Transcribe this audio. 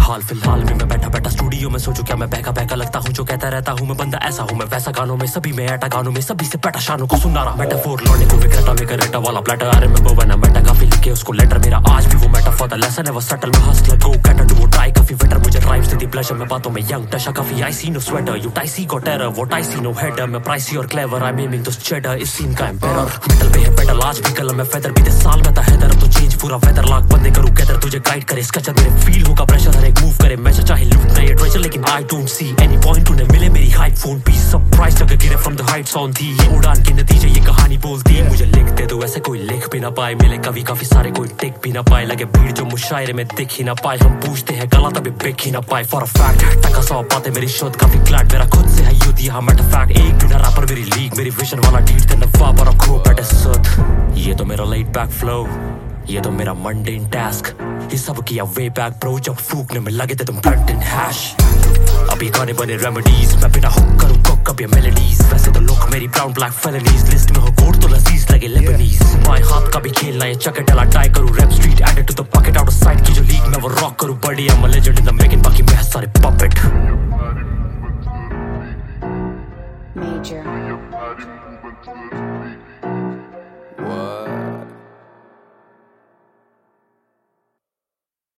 हाल फिलहाल में मैं बैठा बैठा स्टूडियो में सोचूं क्या मैं बहका बहका लगता हूँ जो कहता रहता हूँ मैं बंदा ऐसा हूँ मैं वैसा गानों में सभी में ऐटा गानों में सभी से पैटा शानों को सुना रहा मेटाफोर लौंडे को विक्रेटा में करेटा वाला platter I remember when I met काफी लिखे उसको लेटर मेरा आज भी वो metaphor the lesson never settle मैं hustler go get do try काफी बेटर मुझे राइम्स देती प्लेजर में बातों में यंग टशा काफी I see no sweater you टाइसी got terror what I see no header मैं प्राइसी और clever I aiming those cheddar इस सीन का एम्पायर मेटल पे है पेडल आज भी कलम में फेदर बीते साल में था हैदर अब तो चेंज पूरा वेदर लाख बंदे करूं कैदर तुझे गाइड करे स्केचर मेरे फील होगा प्रेशर हर एक मूव करे मैं चाहे लूट ना ये ट्रेजर लेकिन I don't see any point तूने मिले मेरी हाइट फोन पी सरप्राइज लगे गिरे फ्रॉम द हाइट्स ऑन थी ये उड़ान के नतीजे ये कहानी बोलती है मुझे लिख दे दो ऐसे कोई लिख भी ना पाए मिले कभी काफी सारे कोई टिक भी ना पाए लगे भीड़ जो मुशायरे में दिख ही ना पाए हम पूछते हैं गला तभी बिक ही ना पाए फॉर अ फैक्ट टका 100 बातें मेरी शोध काफी क्लैट मेरा खुद से है युद्ध यहाँ मैटर फैक्ट एक भी ना रैपर मेरी लीग मेरी विजन वाला डीड थे नफा पर खो बैठे सुध ये तो मेरा लेट बैक फ्लो ये तो मेरा मंडेन टास्क ये सब किया वे बैक ब्रो जब फूकने में लगे थे तुम ब्लंट इन हैश अभी गाने बने रेमेडीज मैं बिना हुक करूं कुक अब ये मेलोडीज वैसे तो लुक मेरी ब्राउन ब्लैक फेलनीज लिस्ट में हो कोड तो लजीज लगे लेबनीज बाय हाथ का भी खेलना ये चकेट अला टाई करूं rap street added to the pocket out of side की जो लीग में वो रॉक करूं बड़ी I am a legend in the making बाकी मैं सारे पपेट Major.